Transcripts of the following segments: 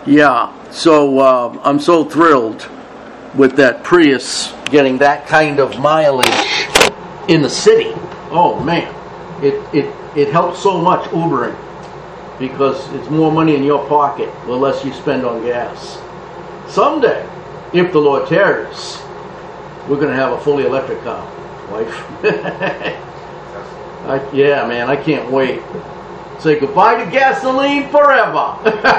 Yeah, so I'm so thrilled with that Prius getting that kind of mileage in the city. Oh man, it helps so much Ubering, because it's more money in your pocket the less you spend on gas. Someday, if the Lord tarries, we're going to have a fully electric car, wife. Yeah, man, I can't wait. Say goodbye to gasoline forever.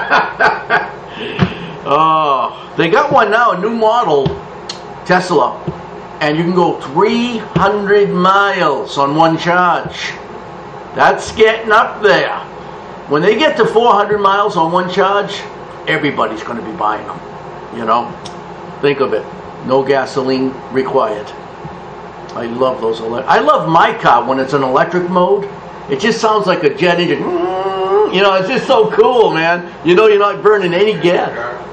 They got one now, a new model, Tesla, and you can go 300 miles on one charge. That's getting up there. When they get to 400 miles on one charge, everybody's going to be buying them. You know, think of it. No gasoline required. I love those I love my car when it's in electric mode. It just sounds like a jet engine. You know, it's just so cool, man. You know, you're not burning any gas.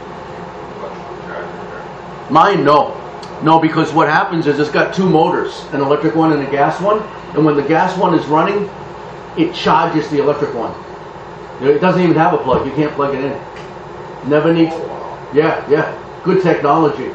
Mine, no. No, because what happens is it's got two motors, an electric one and a gas one. And when the gas one is running, it charges the electric one. It doesn't even have a plug. You can't plug it in. Never needs. Yeah. Good technology.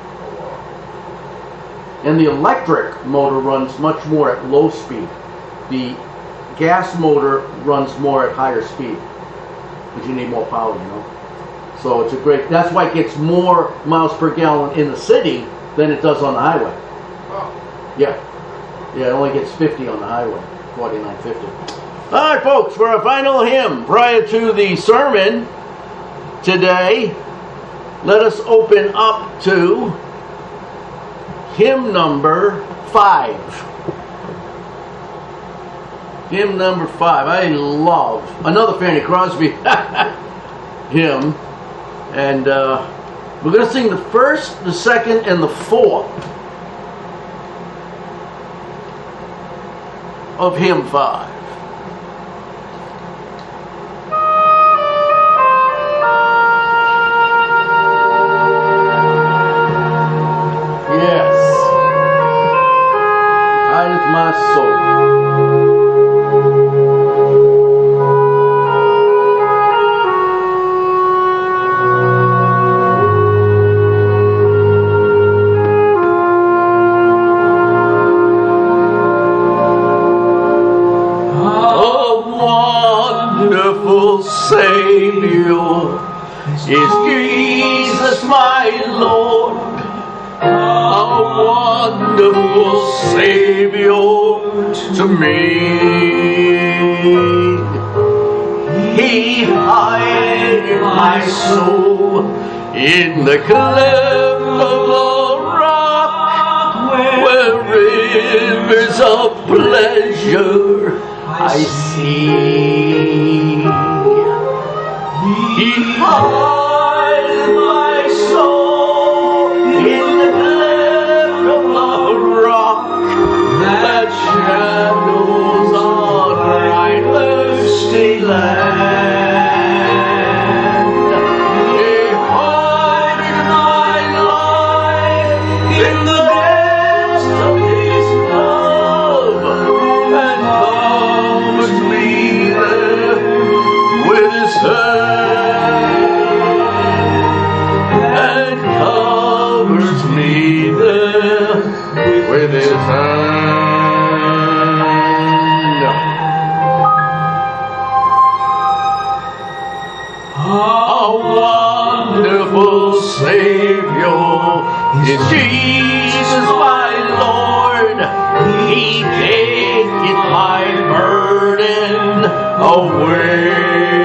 And the electric motor runs much more at low speed. The gas motor runs more at higher speed, because you need more power, you know. So it's a great. That's why it gets more miles per gallon in the city than it does on the highway. Yeah, it only gets 50 on the highway, 49, 50. All right, folks, for our final hymn prior to the sermon today, let us open up to hymn number 5. Hymn number 5. I love another Fanny Crosby hymn. And we're going to sing the first, the second, and the fourth of hymn 5. Yes. Hideth my soul. Savior is Jesus my Lord, a wonderful Savior to me. He hid my soul in the cleft of the rock, where rivers of pleasure I see. He hides my soul in the cleft of the rock that shadows on my thirsty land. He hides my life in the depths of His love and covers me there with His hand. With His hand. A wonderful Savior is Jesus my Lord. He taketh my burden away.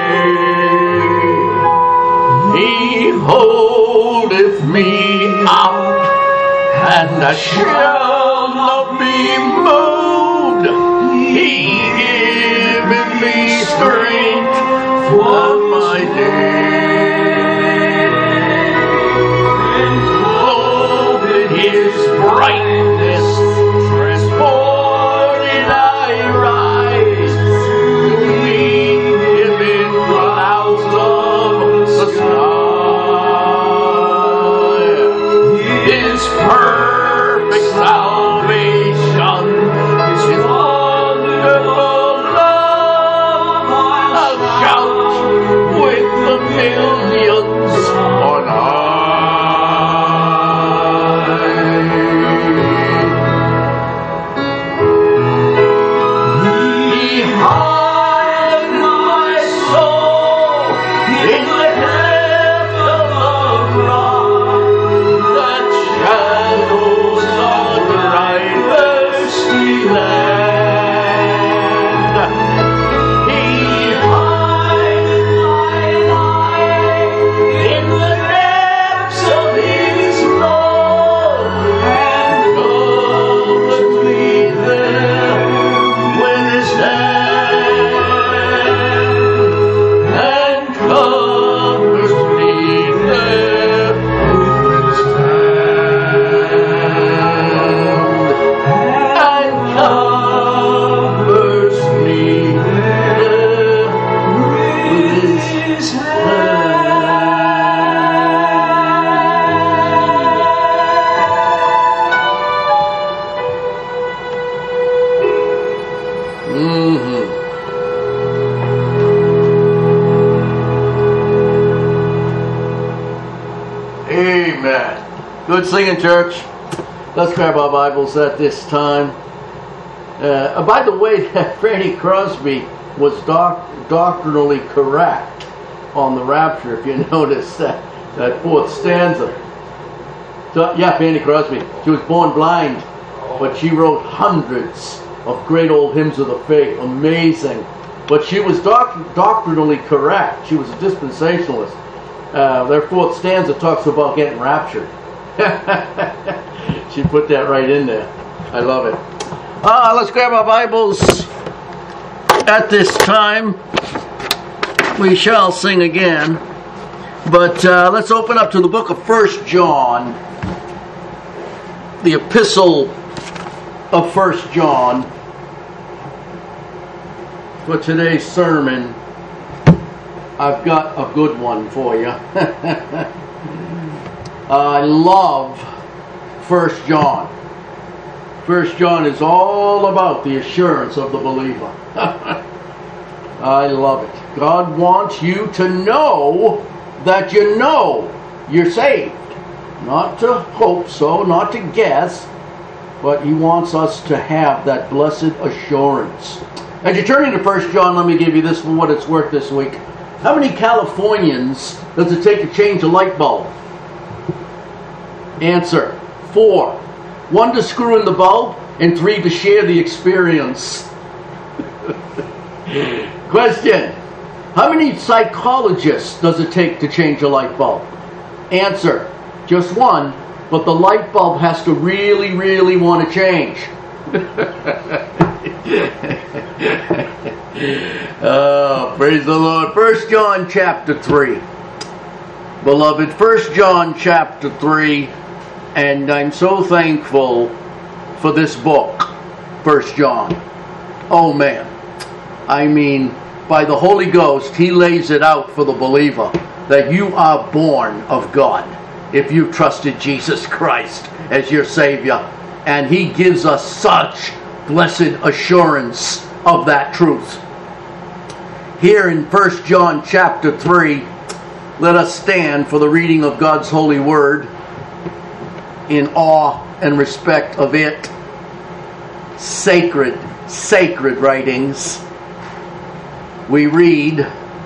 He holdeth me up, and I shall not be moved. He giveth me strength for my day, and clothed in His brightness, transported I rise to meet Him in clouds of the sky. His perfect salvation is His wonderful love. I'll shout with the Amen. Good singing, church. Let's grab our Bibles at this time. By the way, Fanny Crosby was doctrinally correct on the rapture, if you notice that fourth stanza. So, yeah, Fanny Crosby. She was born blind, but she wrote hundreds of great old hymns of the faith. Amazing. But she was doctrinally correct. She was a dispensationalist. Their fourth stanza talks about getting raptured. She put that right in there. I love it. Let's grab our Bibles at this time. We shall sing again. But let's open up to the book of 1 John. The epistle of 1 John. For today's sermon, I've got a good one for you. I love 1 John. 1 John is all about the assurance of the believer. I love it. God wants you to know that you know you're saved. Not to hope so, not to guess, but He wants us to have that blessed assurance. As you're turning to 1 John, let me give you this for what it's worth this week. How many Californians does it take to change a light bulb? Answer: 4. 1 to screw in the bulb, and 3 to share the experience. Question: how many psychologists does it take to change a light bulb? Answer: just 1, but the light bulb has to really, really want to change. Oh, praise the Lord. 1 John chapter 3. Beloved, 1 John chapter 3, and I'm so thankful for this book, 1 John. Oh man, I mean, by the Holy Ghost, He lays it out for the believer that you are born of God if you've trusted Jesus Christ as your Savior. And He gives us such blessed assurance of that truth. Here in 1 John chapter 3, let us stand for the reading of God's holy word in awe and respect of it. Sacred writings. We read,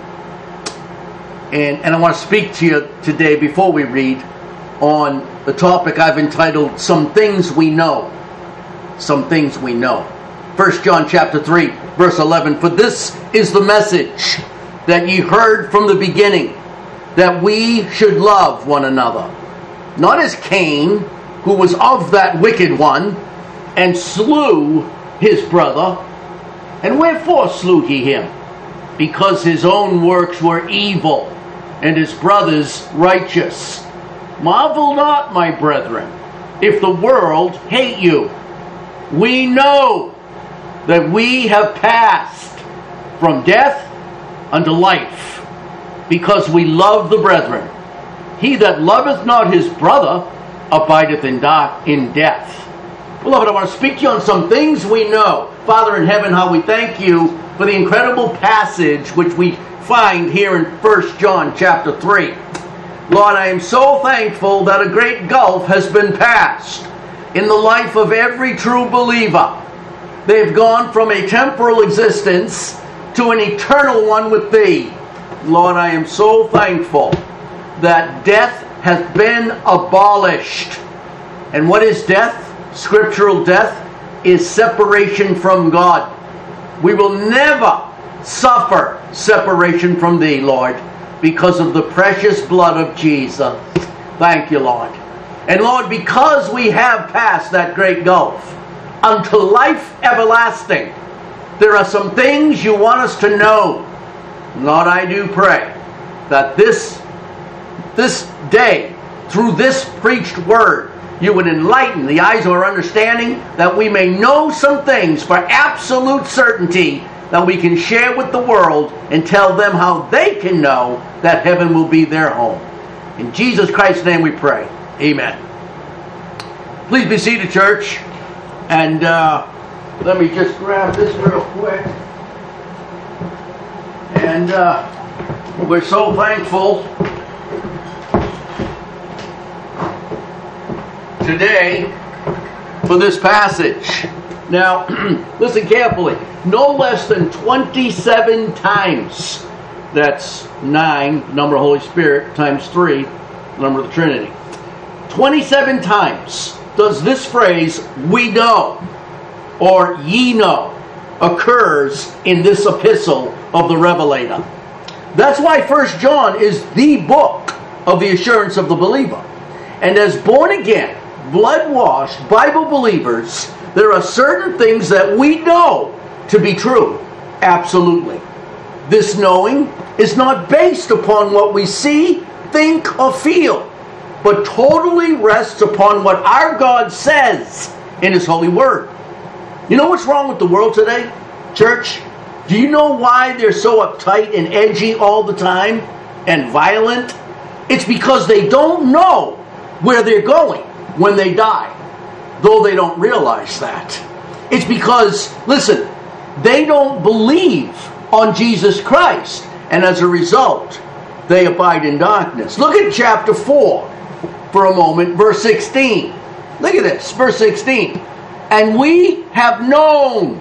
and I want to speak to you today before we read on the topic I've entitled, Some Things We Know. Some Things We Know. 1 John chapter 3, verse 11. For this is the message that ye heard from the beginning, that we should love one another. Not as Cain, who was of that wicked one, and slew his brother. And wherefore slew he him? Because his own works were evil, and his brother's righteous. Marvel not, my brethren, if the world hate you. We know that we have passed from death unto life, because we love the brethren. He that loveth not his brother abideth in death. Beloved, I want to speak to you on some things we know. Father in heaven, how we thank you for the incredible passage which we find here in 1 John chapter 3. Lord, I am so thankful that a great gulf has been passed in the life of every true believer. They've gone from a temporal existence to an eternal one with Thee. Lord, I am so thankful that death has been abolished. And what is death? Scriptural death is separation from God. We will never suffer separation from Thee, Lord, because of the precious blood of Jesus. Thank you, Lord. And Lord, because we have passed that great gulf unto life everlasting, there are some things you want us to know. Lord, I do pray that this day, through this preached word, you would enlighten the eyes of our understanding, that we may know some things for absolute certainty that we can share with the world and tell them how they can know that heaven will be their home. In Jesus Christ's name we pray. Amen. Please be seated, church. And let me just grab this real quick. And we're so thankful today for this passage. Now, listen carefully. No less than 27 times, that's 9, number of Holy Spirit, times 3, number of the Trinity. 27 times does this phrase, we know, or ye know, occurs in this epistle of the Revelator. That's why 1 John is the book of the assurance of the believer. And as born again, blood-washed Bible believers, there are certain things that we know to be true. Absolutely. This knowing is not based upon what we see, think, or feel, but totally rests upon what our God says in His holy word. You know what's wrong with the world today, church? Do you know why they're so uptight and edgy all the time and violent? It's because they don't know where they're going when they die, though they don't realize that. It's because, listen, they don't believe on Jesus Christ, and as a result, they abide in darkness. Look at chapter 4 for a moment, verse 16. Look at this, verse 16. And we have known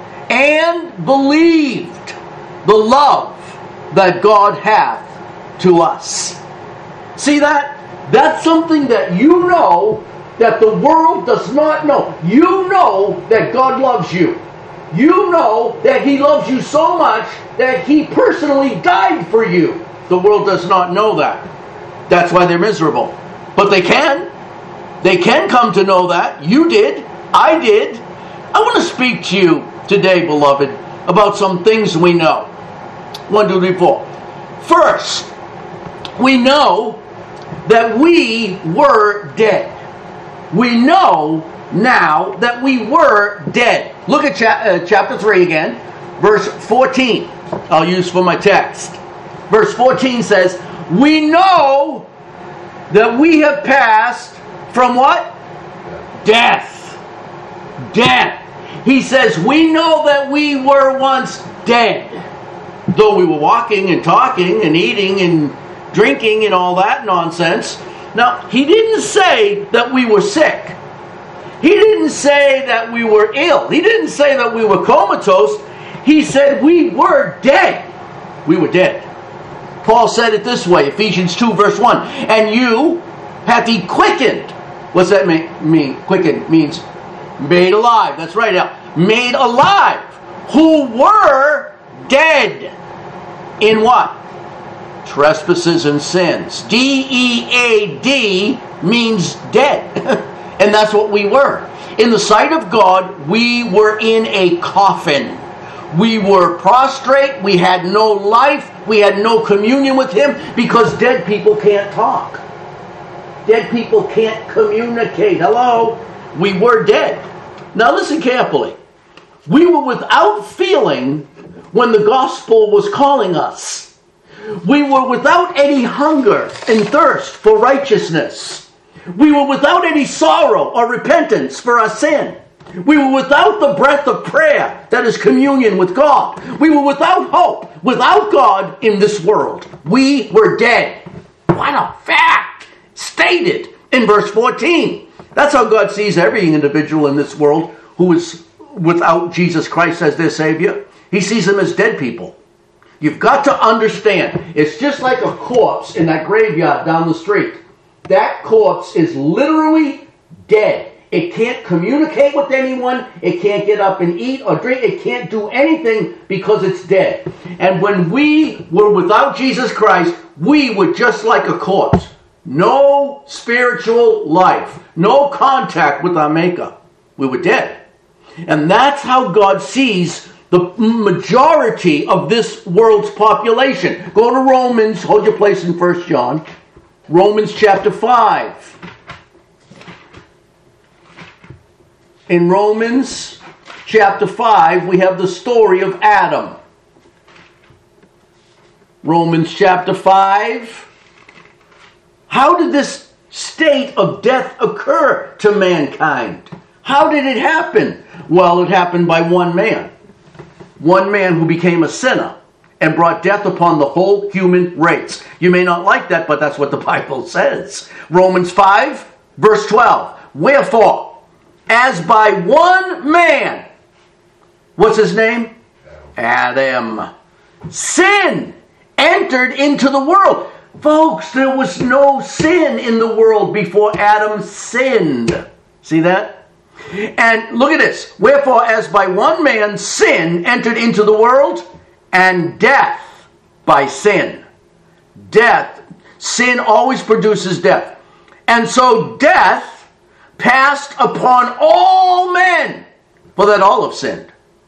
and believed the love that God hath to us. See that? That's something that you know that the world does not know. You know that God loves you. You know that He loves you so much that He personally died for you. The world does not know that. That's why they're miserable. But they can. They can come to know that. You did. I did. I want to speak to you today, beloved, about some things we know. 1, 2, 3, 4. First, we know that we were dead. We know now that we were dead. Look at chapter 3 again, verse 14. I'll use for my text. Verse 14 says, we know that we have passed from what? Death. Death. He says, we know that we were once dead. Though we were walking and talking and eating and drinking and all that nonsense. Now, he didn't say that we were sick. He didn't say that we were ill. He didn't say that we were comatose. He said we were dead. We were dead. Paul said it this way, Ephesians 2 verse 1. And you hath He quickened. What's that mean? Quickened means made alive. That's right now. Made alive. Who were dead. In what? Trespasses and sins. D-E-A-D means dead. And that's what we were. In the sight of God, we were in a coffin. We were prostrate. We had no life. We had no communion with Him because dead people can't talk. Dead people can't communicate. Hello? We were dead. Now listen carefully. We were without feeling when the gospel was calling us. We were without any hunger and thirst for righteousness. We were without any sorrow or repentance for our sin. We were without the breath of prayer that is communion with God. We were without hope, without God in this world. We were dead. What a fact! Stated in verse 14. That's how God sees every individual in this world who is without Jesus Christ as their Savior. He sees them as dead people. You've got to understand, it's just like a corpse in that graveyard down the street. That corpse is literally dead. It can't communicate with anyone. It can't get up and eat or drink. It can't do anything because it's dead. And when we were without Jesus Christ, we were just like a corpse. No spiritual life. No contact with our Maker. We were dead. And that's how God sees the majority of this world's population. Go to Romans, hold your place in 1 John. Romans chapter 5. In Romans chapter 5, we have the story of Adam. Romans chapter 5. How did this state of death occur to mankind? How did it happen? Well, it happened by one man. One man who became a sinner and brought death upon the whole human race. You may not like that, but that's what the Bible says. Romans 5, verse 12. Wherefore, as by one man, what's his name? Adam. Sin entered into the world. Folks, there was no sin in the world before Adam sinned. See that? And look at this. Wherefore, as by one man sin entered into the world, and death by sin. Death. Sin always produces death. And so death passed upon all men, for that all have sinned.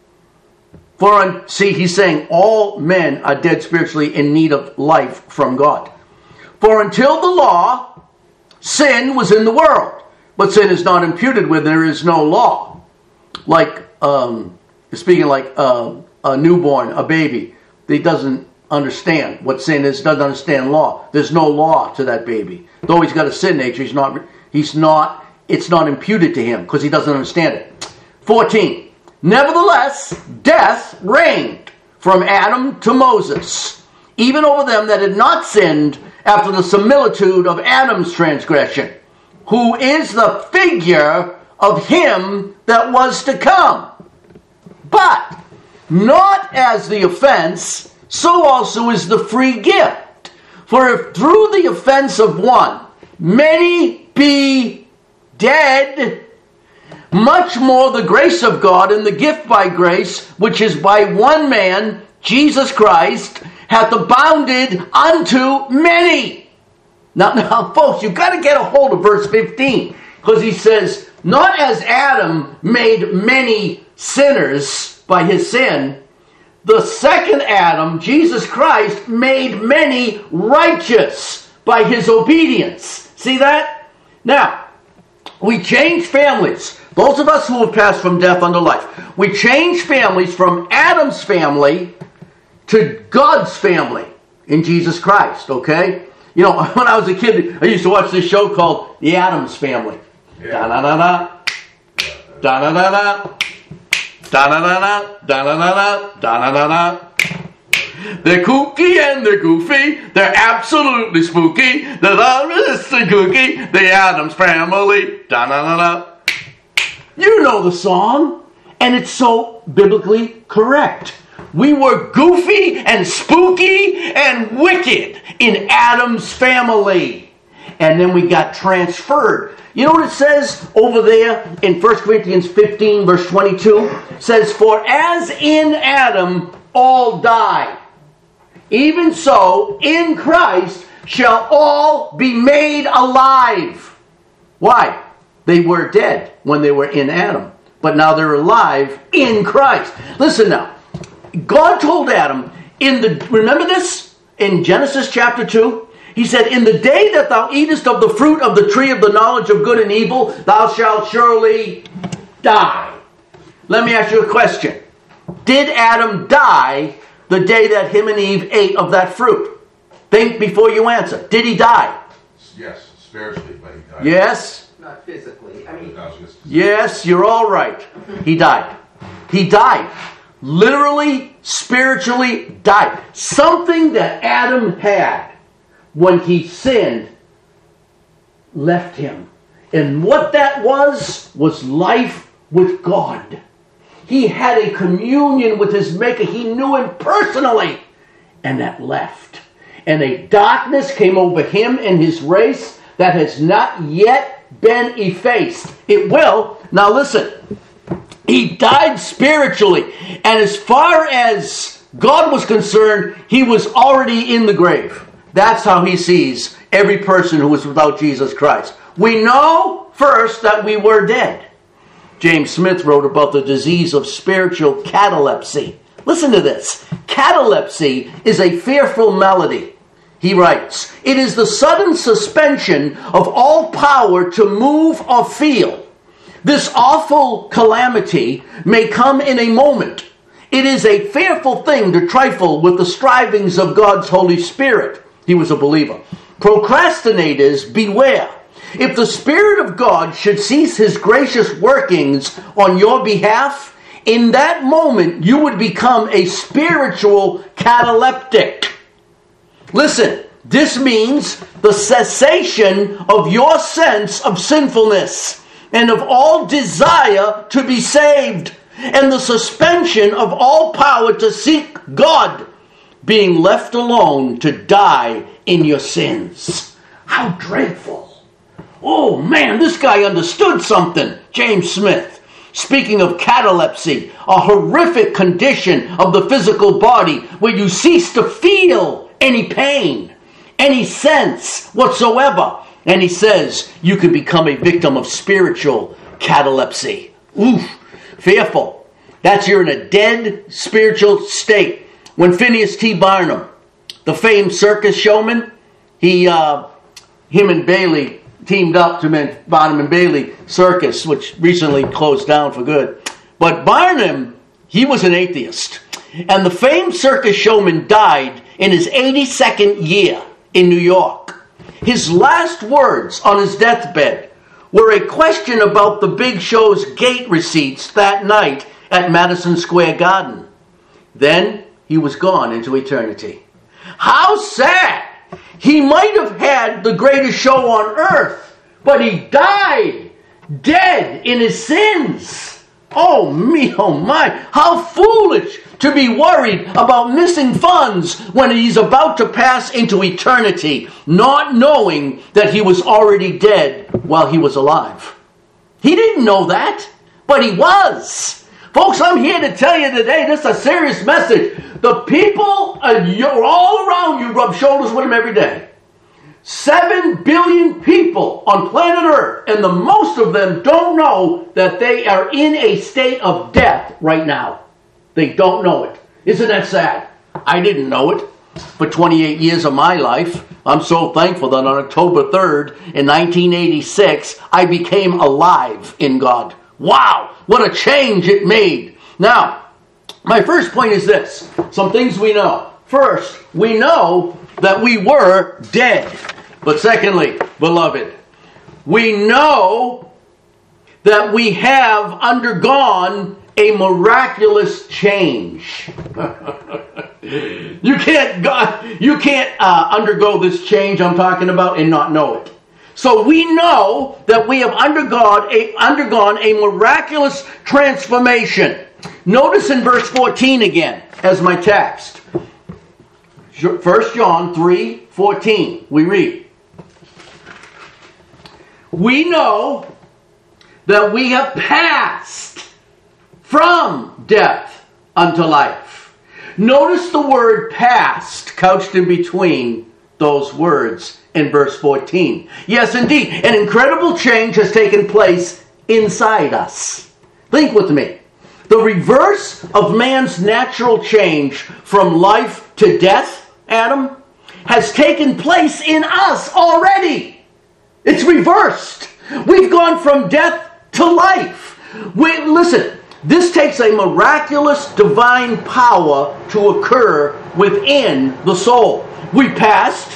See, he's saying all men are dead spiritually in need of life from God. For until the law, sin was in the world. But sin is not imputed when there is no law. Like, speaking like a newborn, a baby. He doesn't understand what sin is, doesn't understand law. There's no law to that baby. Though he's got a sin nature, it's not imputed to him because he doesn't understand it. 14. Nevertheless, death reigned from Adam to Moses, even over them that had not sinned after the similitude of Adam's transgression, who is the figure of him that was to come. But not as the offense, so also is the free gift. For if through the offense of one many be dead, much more the grace of God and the gift by grace, which is by one man, Jesus Christ, hath abounded unto many. Now, folks, you've got to get a hold of verse 15, because he says, not as Adam made many sinners by his sin, the second Adam, Jesus Christ, made many righteous by his obedience. See that? Now, we change families. Those of us who have passed from death unto life. We change families from Adam's family to God's family in Jesus Christ, okay? You know, when I was a kid, I used to watch this show called The Addams Family. Da-da-da-da, da-da-da-da, da-da-da-da, da-da-da-da, da-da-da-da. They're kooky and they're goofy. They're absolutely spooky. They're the cookie. The Addams Family. Da-da-da-da. You know the song. And it's so biblically correct. We were goofy and spooky and wicked in Adam's family. And then we got transferred. You know what it says over there in 1 Corinthians 15 verse 22? It says, for as in Adam all die, even so in Christ shall all be made alive. Why? They were dead when they were in Adam, but now they're alive in Christ. Listen now. God told Adam, remember this? In Genesis chapter 2? He said, in the day that thou eatest of the fruit of the tree of the knowledge of good and evil, thou shalt surely die. Let me ask you a question. Did Adam die the day that him and Eve ate of that fruit? Think before you answer. Did he die? Yes, spiritually, but he died. Yes? Not physically. Yes, you're all right. He died. He died. Literally, spiritually died. Something that Adam had when he sinned left him. And what that was life with God. He had a communion with his Maker. He knew him personally. And that left. And a darkness came over him and his race that has not yet been effaced. It will. Now listen. He died spiritually. And as far as God was concerned, he was already in the grave. That's how he sees every person who is without Jesus Christ. We know first that we were dead. James Smith wrote about the disease of spiritual catalepsy. Listen to this. Catalepsy is a fearful malady. He writes, it is the sudden suspension of all power to move or feel. This awful calamity may come in a moment. It is a fearful thing to trifle with the strivings of God's Holy Spirit. He was a believer. Procrastinators, beware. If the Spirit of God should cease his gracious workings on your behalf, in that moment you would become a spiritual cataleptic. Listen, this means the cessation of your sense of sinfulness. and of all desire to be saved, and the suspension of all power to seek God, being left alone to die in your sins. How dreadful. Oh man, this guy understood something. James Smith, speaking of catalepsy, a horrific condition of the physical body where you cease to feel any pain, any sense whatsoever. And he says you can become a victim of spiritual catalepsy. Oof, fearful. That's you're in a dead spiritual state. When Phineas T. Barnum, the famed circus showman, him and Bailey teamed up to make Barnum and Bailey Circus, which recently closed down for good. But Barnum, he was an atheist. And the famed circus showman died in his 82nd year in New York. His last words on his deathbed were a question about the big show's gate receipts that night at Madison Square Garden. Then he was gone into eternity. How sad! He might have had the greatest show on earth, but he died dead in his sins. Oh me, oh my, how foolish to be worried about missing funds when he's about to pass into eternity, not knowing that he was already dead while he was alive. He didn't know that, but he was. Folks, I'm here to tell you today, this is a serious message. The people all around you rub shoulders with him every day. 7 billion people on planet Earth, and the most of them don't know that they are in a state of death right now. They don't know it. Isn't that sad? I didn't know it for 28 years of my life. I'm so thankful that on October 3rd in 1986, I became alive in God. Wow, what a change it made. Now, my first point is this. Some things we know. First, we know that we were dead. But secondly, beloved, we know that we have undergone a miraculous change. You can't undergo this change I'm talking about and not know it. So we know that we have undergone a miraculous transformation. Notice in verse 14 again as my text. 1 John 3:14, we read, we know that we have passed from death unto life. Notice the word passed couched in between those words in verse 14. Yes, indeed, an incredible change has taken place inside us. Think with me. The reverse of man's natural change from life to death, Adam, has taken place in us already. It's reversed. We've gone from death to life. Listen, this takes a miraculous divine power to occur within the soul. We passed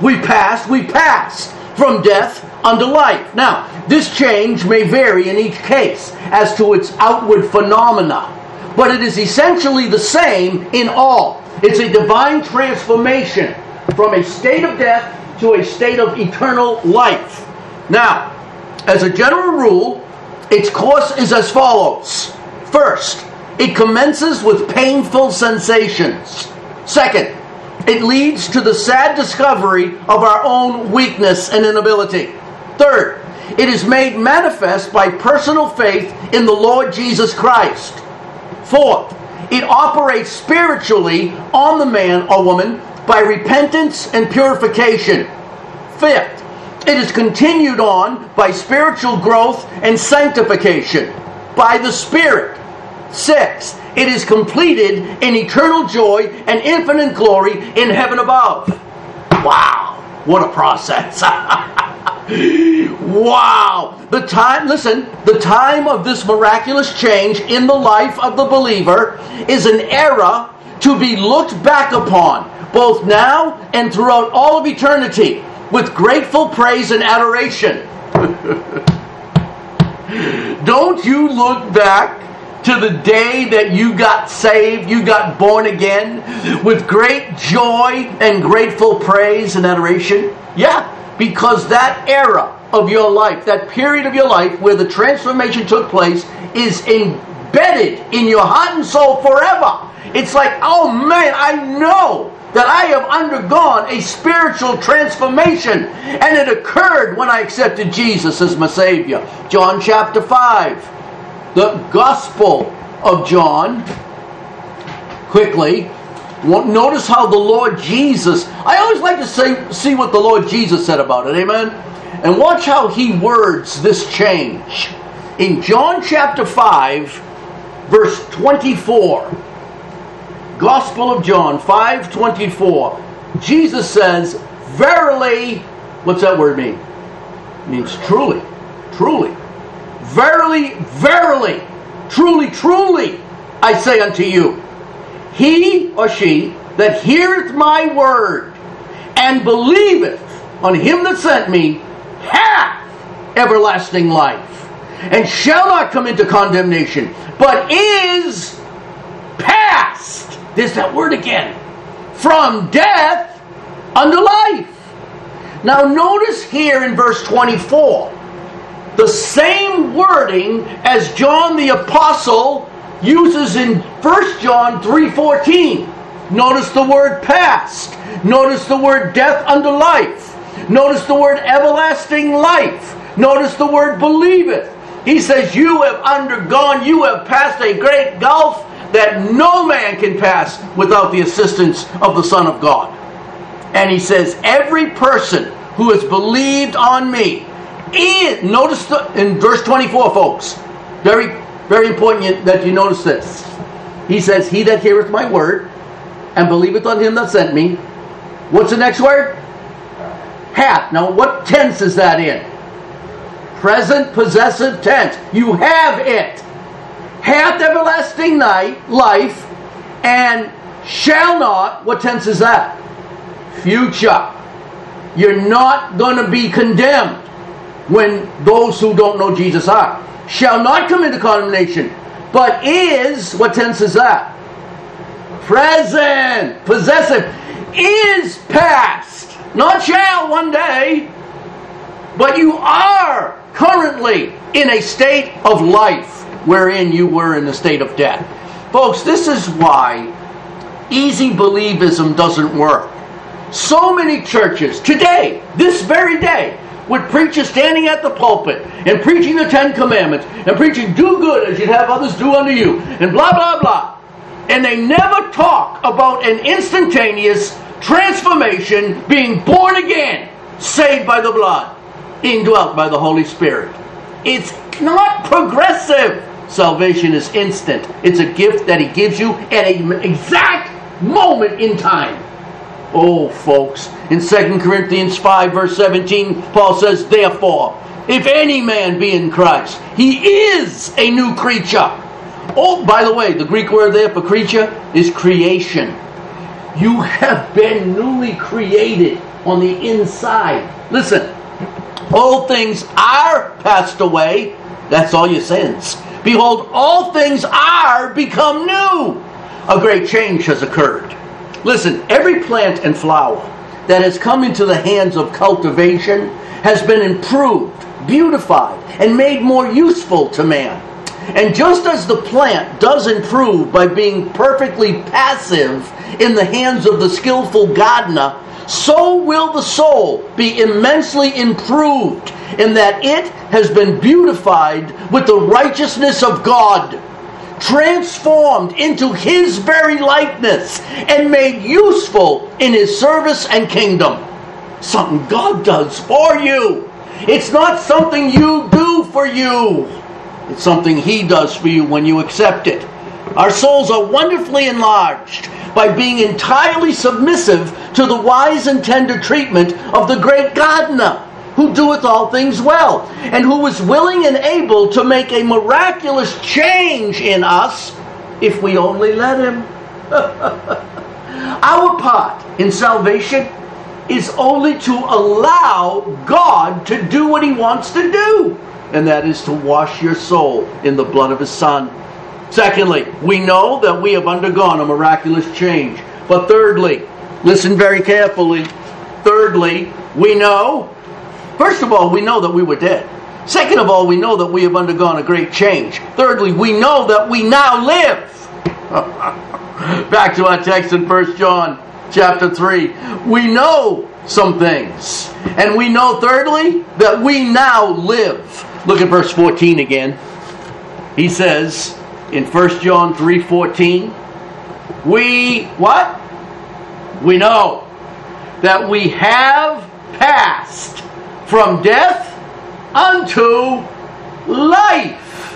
from death unto life. Now, this change may vary in each case as to its outward phenomena, but it is essentially the same in all. It's a divine transformation from a state of death to a state of eternal life. Now, as a general rule, its course is as follows. First, it commences with painful sensations. Second, it leads to the sad discovery of our own weakness and inability. Third, it is made manifest by personal faith in the Lord Jesus Christ. Fourth, it operates spiritually on the man or woman by repentance and purification. Fifth, it is continued on by spiritual growth and sanctification by the Spirit. Sixth, it is completed in eternal joy and infinite glory in heaven above. Wow, what a process. Wow. The time of this miraculous change in the life of the believer is an era to be looked back upon, both now and throughout all of eternity, with grateful praise and adoration. Don't you look back to the day that you got saved, you got born again, with great joy and grateful praise and adoration? Yeah, Because that era of your life, that period of your life where the transformation took place, is embedded in your heart and soul forever. It's like, oh man, I know that I have undergone a spiritual transformation, and it occurred when I accepted Jesus as my Savior. John chapter 5, the Gospel of John. Quickly, notice how the Lord Jesus, I always like to see what the Lord Jesus said about it, amen? And watch how he words this change. In John chapter 5, verse 24, Gospel of John 5:24, Jesus says, verily, what's that word mean? It means truly, truly. Verily, verily, truly, truly, I say unto you, he or she that heareth my word and believeth on him that sent me hath everlasting life, and shall not come into condemnation, but is passed, there's that word again, from death unto life. Now notice here in verse 24, the same wording as John the Apostle uses in 1 John 3:14. Notice the word passed. Notice the word death unto life. Notice the word everlasting life. Notice the word believeth. He says, you have undergone, you have passed a great gulf that no man can pass without the assistance of the Son of God. And he says, every person who has believed on me, notice in verse 24, folks, very, very important that you notice this. He says, he that heareth my word and believeth on him that sent me. What's the next word? Hath. Now what tense is that in? Present possessive tense. You have it. Hath everlasting life, and shall not, what tense is that? Future. You're not going to be condemned when those who don't know Jesus are. Shall not come into condemnation, but is, what tense is that? Present, possessive, is past, not shall one day, but you are currently in a state of life wherein you were in a state of death. Folks, this is why easy believism doesn't work. So many churches today, this very day, with preachers standing at the pulpit and preaching the 10 Commandments and preaching do good as you'd have others do unto you and blah, blah, blah. And they never talk about an instantaneous transformation, being born again, saved by the blood, indwelt by the Holy Spirit. It's not progressive. Salvation is instant. It's a gift that he gives you at an exact moment in time. Oh, folks, in 2 Corinthians 5, verse 17, Paul says, therefore, if any man be in Christ, he is a new creature. Oh, by the way, the Greek word there for creature is creation. You have been newly created on the inside. Listen, all things are passed away. That's all your sins. Behold, all things are become new. A great change has occurred. Listen, every plant and flower that has come into the hands of cultivation has been improved, beautified, and made more useful to man. And just as the plant does improve by being perfectly passive in the hands of the skillful gardener, so will the soul be immensely improved in that it has been beautified with the righteousness of God, transformed into his very likeness, and made useful in his service and kingdom. Something God does for you. It's not something you do for you. It's something he does for you when you accept it. Our souls are wonderfully enlarged by being entirely submissive to the wise and tender treatment of the great gardener, who doeth all things well, and who is willing and able to make a miraculous change in us if we only let him. Our part in salvation is only to allow God to do what he wants to do, and that is to wash your soul in the blood of his Son. Secondly, we know that we have undergone a miraculous change. But thirdly, listen very carefully, thirdly, we know, first of all, we know that we were dead. Second of all, we know that we have undergone a great change. Thirdly, we know that we now live. Back to our text in 1 John chapter 3. We know some things. And we know, thirdly, that we now live. Look at verse 14 again. He says in 1 John 3:14, we, what? We know that we have passed from death unto life.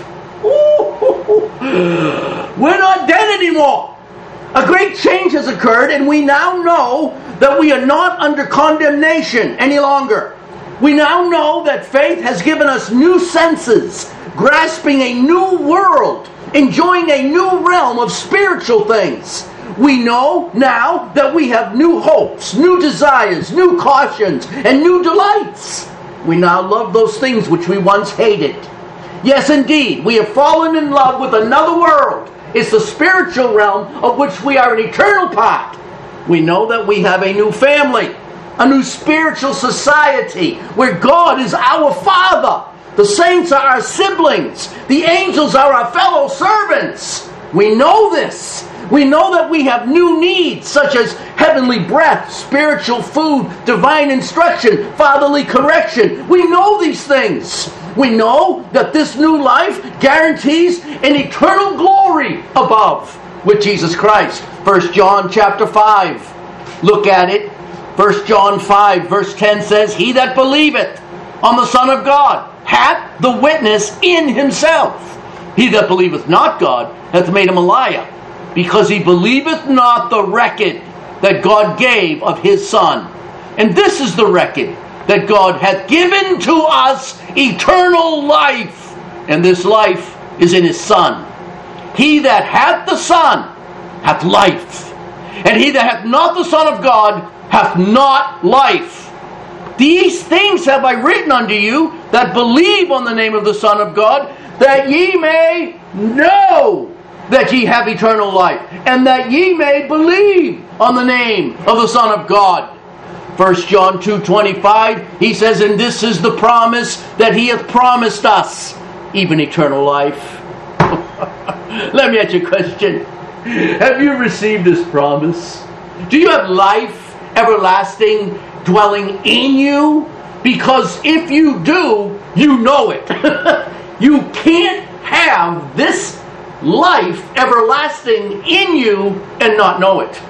We're not dead anymore. A great change has occurred, and we now know that we are not under condemnation any longer. We now know that faith has given us new senses, grasping a new world, enjoying a new realm of spiritual things. We know now that we have new hopes, new desires, new cautions, and new delights. We now love those things which we once hated. Yes, indeed, we have fallen in love with another world. It's the spiritual realm of which we are an eternal part. We know that we have a new family, a new spiritual society where God is our Father. The saints are our siblings. The angels are our fellow servants. We know this. We know that we have new needs such as heavenly breath, spiritual food, divine instruction, fatherly correction. We know these things. We know that this new life guarantees an eternal glory above with Jesus Christ. 1 John chapter 5. Look at it. 1 John 5 verse 10 says, he that believeth on the Son of God hath the witness in himself. He that believeth not God hath made him a liar, because he believeth not the record that God gave of his Son. And this is the record, that God hath given to us eternal life, and this life is in his Son. He that hath the Son hath life, and he that hath not the Son of God hath not life. These things have I written unto you that believe on the name of the Son of God, that ye may know that ye have eternal life, and that ye may believe on the name of the Son of God. 1 John 2:25, he says, and this is the promise that he hath promised us, even eternal life. Let me ask you a question. Have you received this promise? Do you have life everlasting dwelling in you? Because if you do, you know it. You can't have this life everlasting in you and not know it.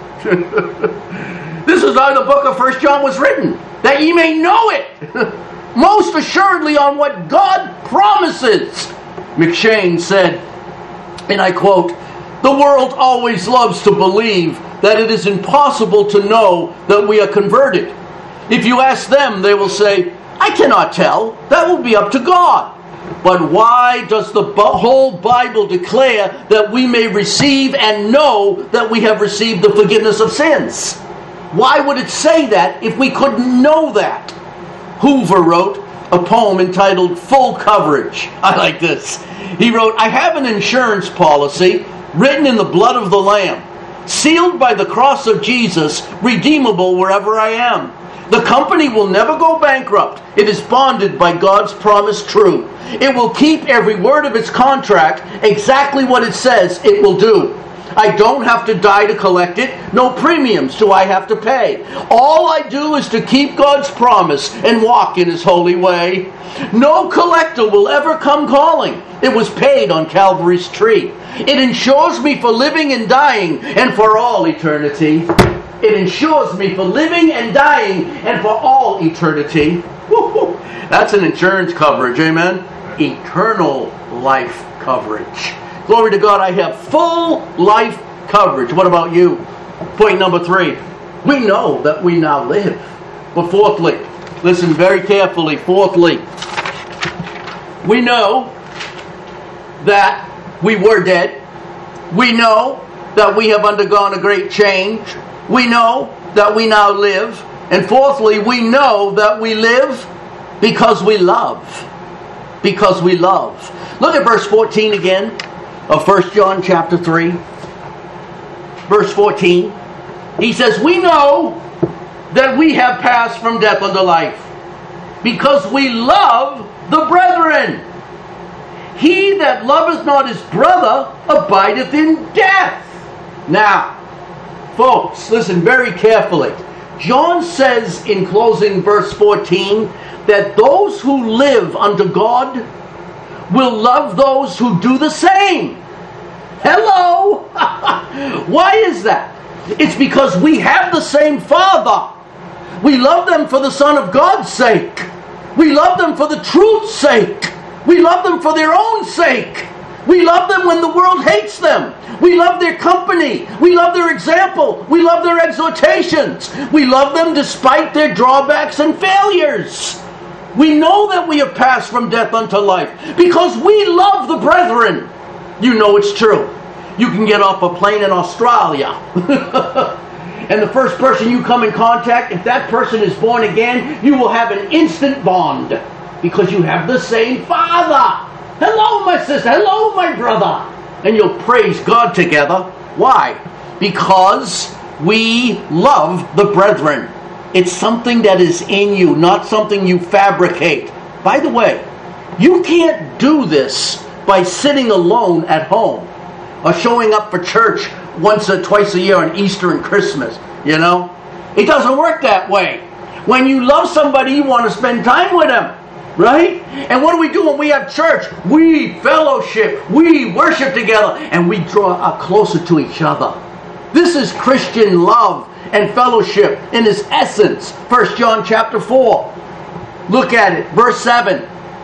This is how the book of 1 John was written, that ye may know it most assuredly on what God promises. McCheyne said, and I quote, the world always loves to believe that it is impossible to know that we are converted. If you ask them, they will say, I cannot tell. That will be up to God. But why does the whole Bible declare that we may receive and know that we have received the forgiveness of sins? Why would it say that if we couldn't know that? Hoover wrote a poem entitled Full Coverage. I like this. He wrote, I have an insurance policy written in the blood of the Lamb, sealed by the cross of Jesus, redeemable wherever I am. The company will never go bankrupt. It is bonded by God's promise true. It will keep every word of its contract exactly what it says it will do. I don't have to die to collect it. No premiums do I have to pay. All I do is to keep God's promise and walk in His holy way. No collector will ever come calling. It was paid on Calvary's tree. It insures me for living and dying and for all eternity. It insures me for living and dying and for all eternity. Woo-hoo. That's an insurance coverage, amen? Eternal life coverage. Glory to God, I have full life coverage. What about you? Point number 3. We know that we now live. But fourthly, listen very carefully. Fourthly, we know that we were dead. We know that we have undergone a great change. We know that we now live. And fourthly, we know that we live because we love. Because we love. Look at verse 14 again of 1 John chapter 3. Verse 14. He says, we know that we have passed from death unto life, because we love the brethren. He that loveth not his brother abideth in death. Now, folks, listen very carefully. John says in closing verse 14 that those who live unto God will love those who do the same. Hello! Why is that? It's because we have the same Father. We love them for the Son of God's sake. We love them for the truth's sake. We love them for their own sake. We love them when the world hates them. We love their company. We love their example. We love their exhortations. We love them despite their drawbacks and failures. We know that we have passed from death unto life because we love the brethren. You know it's true. You can get off a plane in Australia and the first person you come in contact, if that person is born again, you will have an instant bond because you have the same Father. Hello, my sister. Hello, my brother. And you'll praise God together. Why? Because we love the brethren. It's something that is in you, not something you fabricate. By the way, you can't do this by sitting alone at home or showing up for church once or twice a year on Easter and Christmas, you know? It doesn't work that way. When you love somebody, you want to spend time with them, right? And what do we do when we have church? We fellowship, we worship together, and we draw closer to each other. This is Christian love and fellowship in its essence. 1 John chapter 4. Look at it, verse 7.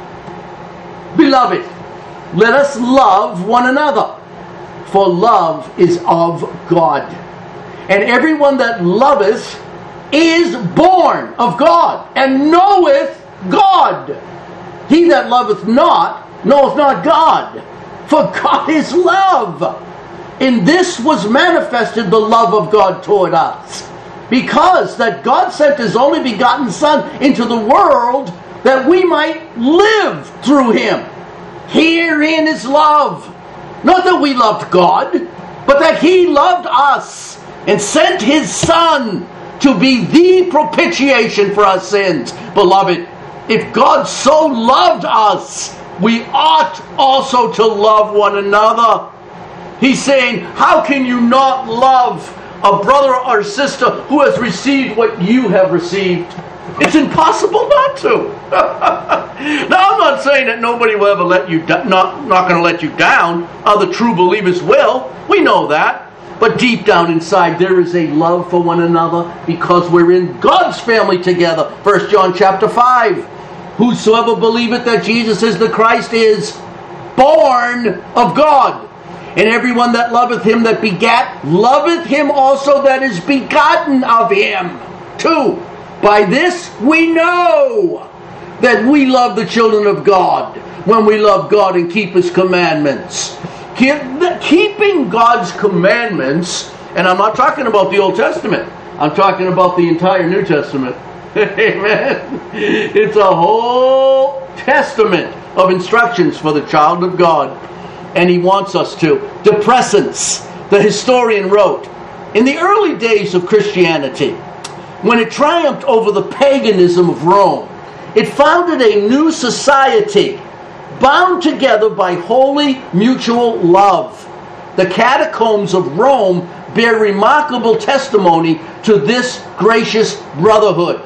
Beloved, let us love one another, for love is of God. And everyone that loveth is born of God, and knoweth God. He that loveth not, knoweth not God, for God is love. In this was manifested the love of God toward us, because that God sent His only begotten Son into the world that we might live through Him. Herein is love. Not that we loved God, but that He loved us and sent His Son to be the propitiation for our sins. Beloved, if God so loved us, we ought also to love one another. He's saying, how can you not love a brother or sister who has received what you have received? It's impossible not to. Now, I'm not saying that nobody will ever let you not going to let you down. Other true believers will. We know that. But deep down inside, there is a love for one another because we're in God's family together. 1 John chapter 5. Whosoever believeth that Jesus is the Christ is born of God. And everyone that loveth Him that begat, loveth Him also that is begotten of Him. 2. By this we know that we love the children of God, when we love God and keep His commandments. Keeping God's commandments, and I'm not talking about the Old Testament, I'm talking about the entire New Testament. Amen. It's a whole testament of instructions for the child of God. And He wants us to. De Presence, the historian, wrote, in the early days of Christianity, when it triumphed over the paganism of Rome, it founded a new society bound together by holy mutual love. The catacombs of Rome bear remarkable testimony to this gracious brotherhood.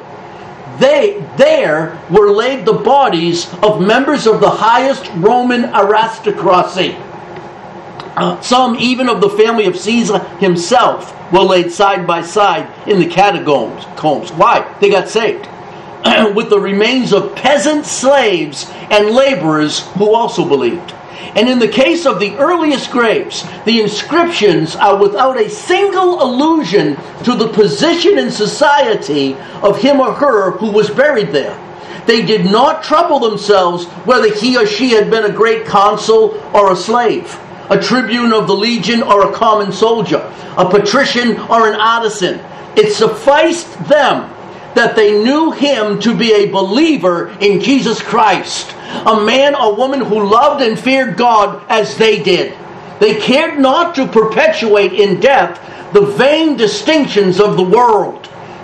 There were laid the bodies of members of the highest Roman aristocracy. Some even of the family of Caesar himself were laid side by side in the catacombs. Why? They got saved. With the remains of peasant slaves and laborers who also believed. And in the case of the earliest graves, the inscriptions are without a single allusion to the position in society of him or her who was buried there. They did not trouble themselves whether he or she had been a great consul or a slave, a tribune of the legion or a common soldier, a patrician or an artisan. It sufficed them that they knew him to be a believer in Jesus Christ, a man or woman who loved and feared God as they did. They cared not to perpetuate in death the vain distinctions of the world.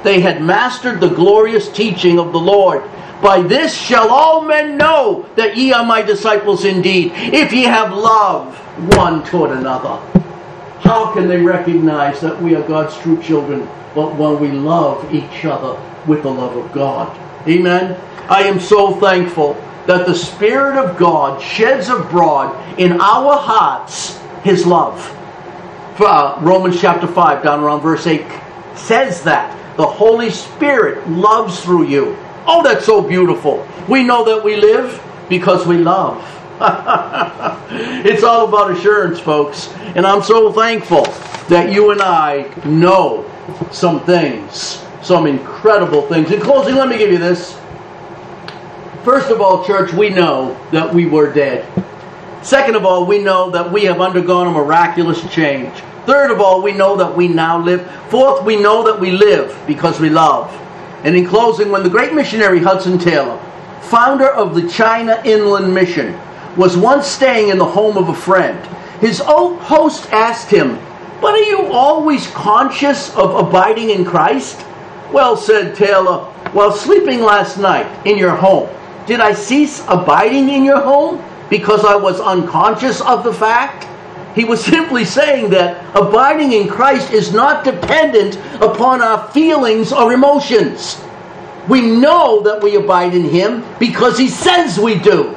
they had mastered the glorious teaching of the Lord. By this shall all men know that ye are my disciples indeed, if ye have love one toward another. How can they recognize that we are God's true children? But when we love each other with the love of God. Amen. I am so thankful that the Spirit of God sheds abroad in our hearts His love. Romans chapter 5, down around verse 8, says that the Holy Spirit loves through you. Oh, that's so beautiful. We know that we live because we love. It's all about assurance, folks. And I'm so thankful that you and I know some things, some incredible things. In closing, let me give you this. First of all, church, we know that we were dead. Second of all, we know that we have undergone a miraculous change. Third of all, we know that we now live. Fourth, we know that we live because we love. And in closing, when the great missionary Hudson Taylor, founder of the China Inland Mission, was once staying in the home of a friend, his host asked him, "But are you always conscious of abiding in Christ?" "Well," said Taylor, "while sleeping last night in your home, did I cease abiding in your home because I was unconscious of the fact?" He was simply saying that abiding in Christ is not dependent upon our feelings or emotions. We know that we abide in Him because He says we do.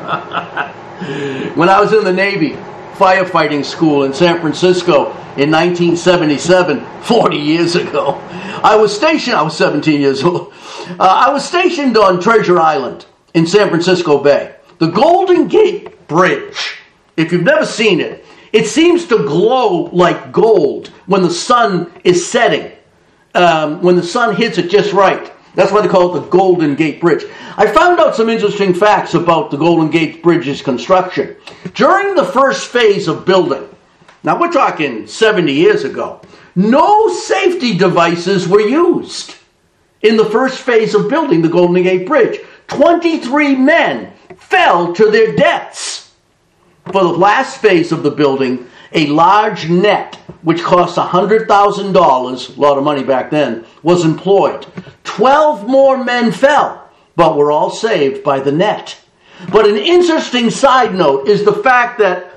When I was in the Navy firefighting school in San Francisco in 1977, 40 years ago, I was 17 years old. I was stationed on Treasure Island in San Francisco Bay. The Golden Gate Bridge, if you've never seen it, it seems to glow like gold when the sun is setting, when the sun hits it just right. That's why they call it the Golden Gate Bridge. I found out some interesting facts about the Golden Gate Bridge's construction. During the first phase of building, now we're talking 70 years ago, no safety devices were used. In the first phase of building the Golden Gate Bridge, 23 men fell to their deaths. For the last phase of the building, a large net, which cost $100,000, a lot of money back then, was employed. 12 more men fell, but were all saved by the net. But an interesting side note is the fact that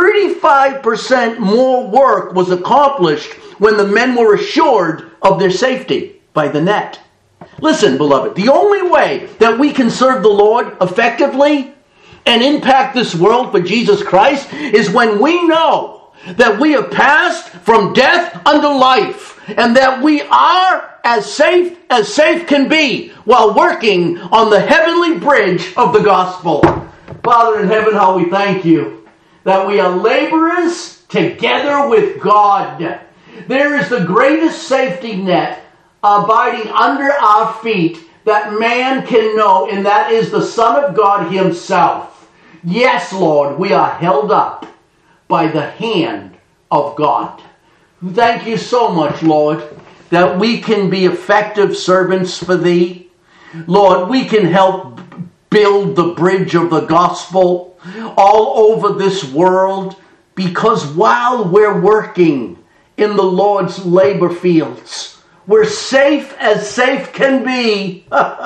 35% more work was accomplished when the men were assured of their safety by the net. Listen, beloved, the only way that we can serve the Lord effectively and impact this world for Jesus Christ is when we know that we have passed from death unto life and that we are as safe can be while working on the heavenly bridge of the gospel. Father in heaven, how we thank you that we are laborers together with God. There is the greatest safety net abiding under our feet that man can know, and that is the Son of God Himself. Yes, Lord, we are held up by the hand of God. Thank you so much, Lord, that we can be effective servants for Thee. Lord, we can help build the bridge of the gospel all over this world because while we're working in the Lord's labor fields, we're safe as safe can be.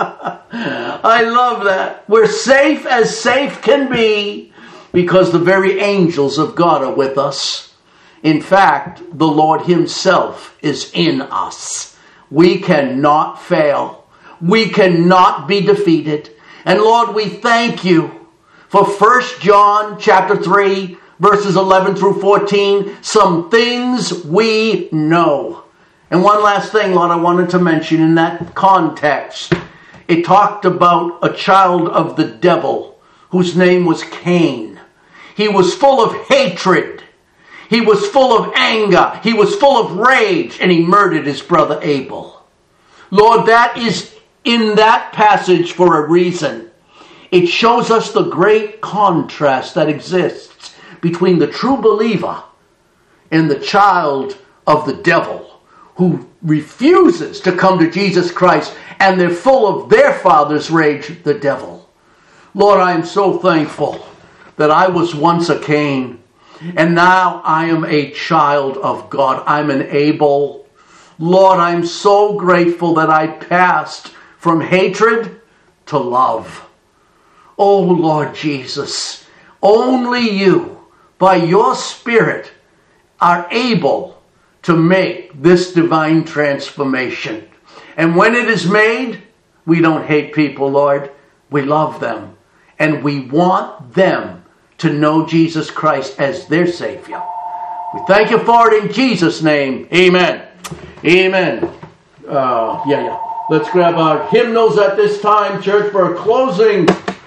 I love that. We're safe as safe can be because the very angels of God are with us. In fact, the Lord Himself is in us. We cannot fail. We cannot be defeated. And Lord, we thank You for 1 John chapter 3, verses 11 through 14, some things we know. And one last thing, Lord, I wanted to mention in that context. It talked about a child of the devil whose name was Cain. He was full of hatred. He was full of anger. He was full of rage, and he murdered his brother Abel. Lord, that is in that passage for a reason. It shows us the great contrast that exists between the true believer and the child of the devil, who refuses to come to Jesus Christ, and they're full of their father's rage, the devil. Lord, I am so thankful that I was once a Cain, and now I am a child of God. I'm an Abel. Lord, I'm so grateful that I passed from hatred to love. Oh, Lord Jesus, only you, by your Spirit, are able to make this divine transformation. And when it is made, we don't hate people, Lord. We love them. And we want them to know Jesus Christ as their Savior. We thank you for it in Jesus' name. Amen. Amen. Let's grab our hymnals at this time, church, for a closing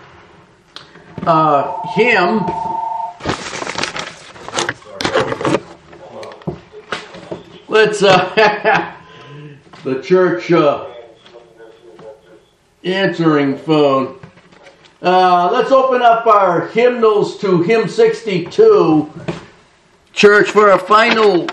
hymn. Let's, the church answering phone. Let's open up our hymnals to hymn 62, church, for our final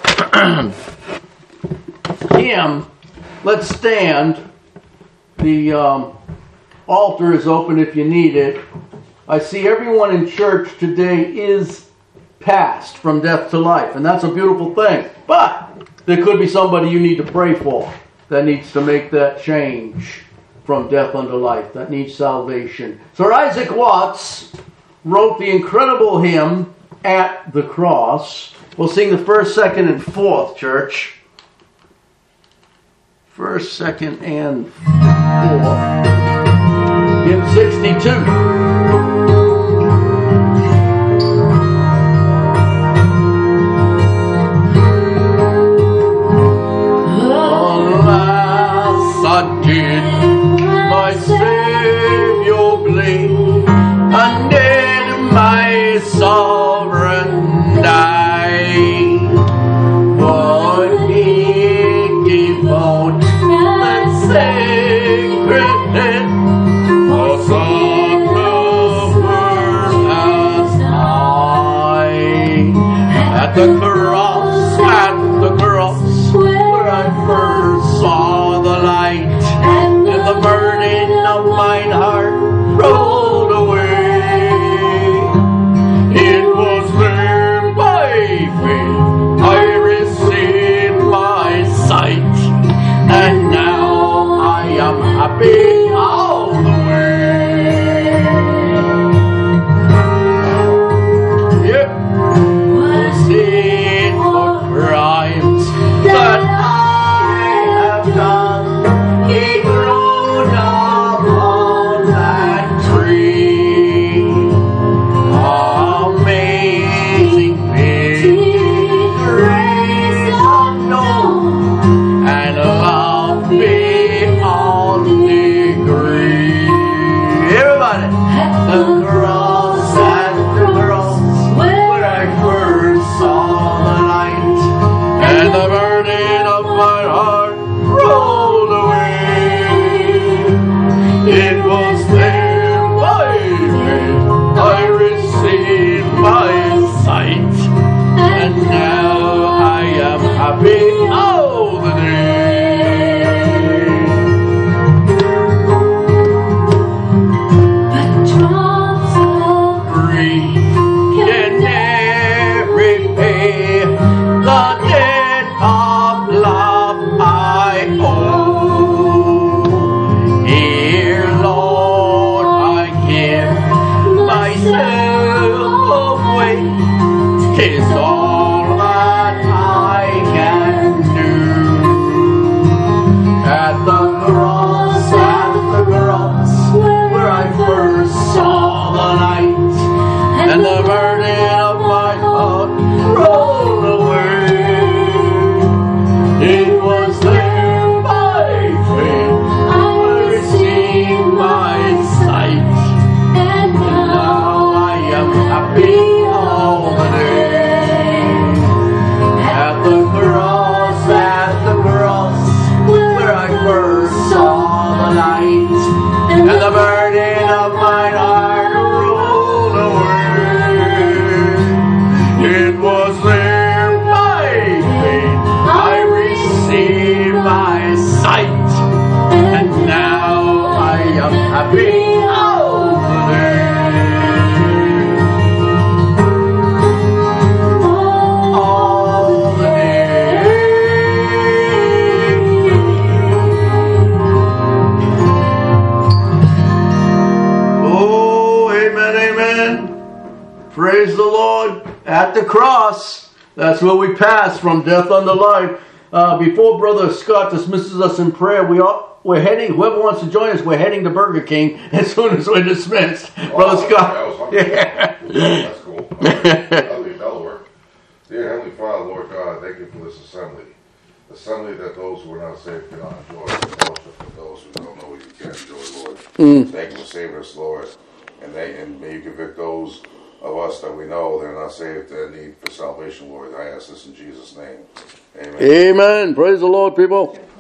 hymn. Let's stand. The altar is open if you need it. I see everyone in church today is passed from death to life, and that's a beautiful thing. But there could be somebody you need to pray for that needs to make that change from death unto life, that needs salvation. Sir Isaac Watts wrote the incredible hymn, At the Cross. We'll sing the first, second, and fourth, church. First, second, and fourth. Hymn 62. My Savior bleed, and did my sovereign die, for he devote that sacred death for such a world as I. At the cross, where I first saw the light, and the burden of mine heart rolled away. It was there by faith I received my sight, and now I am happy all the way. Yep. Was it for crimes that I have done? He grown upon that tree. Amazing pity, grace unknown, and love beyond degree. Everybody, the cross, where I first saw the light, and the burden of my heart rolled away. It was there by faith I received my sight, and now I am happy all the day. The drops of grief can never repay the debt of love I owe. Here, Lord, I give myself away. 'Tis all that I can do. At the cross, where I first saw the light, and the burden of my heart rolled away. It was there by faith I received my sight, and now I am happy all the day. Praise the Lord. At the cross. That's where we pass from death unto life. Before Brother Scott dismisses us in prayer, we're heading, whoever wants to join us, we're heading to Burger King as soon as we're dismissed. Brother Scott. Yeah. That's cool. That'll work. Dear Heavenly Father, Lord God, thank you for this assembly. Assembly that those who are not saved cannot enjoy, fellowship with those who don't know what you can enjoy, Lord. Thank you for saving us, Lord. And may you convict those of us that we know that are not saved that need for salvation, Lord. I ask this in Jesus' name. Amen. Amen. Praise the Lord, people.